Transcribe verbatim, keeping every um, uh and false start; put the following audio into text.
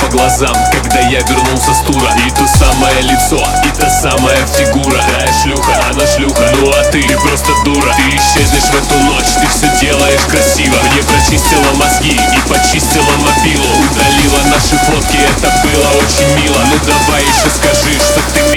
глазам, когда я вернулся с тура. И то самое лицо, и та самая фигура. Да, я шлюха, она шлюха, ну а ты, ты просто дура. Ты исчезнешь в эту ночь, ты все делаешь красиво. Мне прочистила мозги и почистила мобилу. Удалила наши фотки, это было очень мило. Ну давай еще скажи, что ты